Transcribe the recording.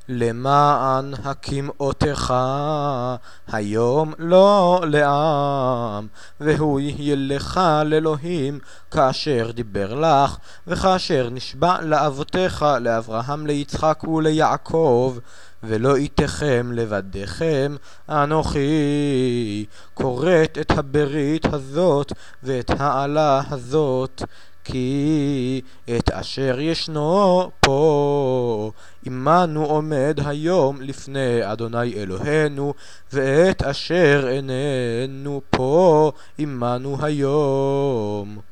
למען הקמאותך היום לא לעם, והוא יהיה לך לאלוהים כאשר דיבר לך, וכאשר נשבע לאבותיך, לאברהם, ליצחק וליעקב, ולא איתכם לבדיכם. אנוכי כורת את הברית הזאת ואת העלה הזאת, כי את אשר ישנו פה עמנו עומד היום לפני אדוני אלוהינו, ואת אשר איננו פה עמנו היום.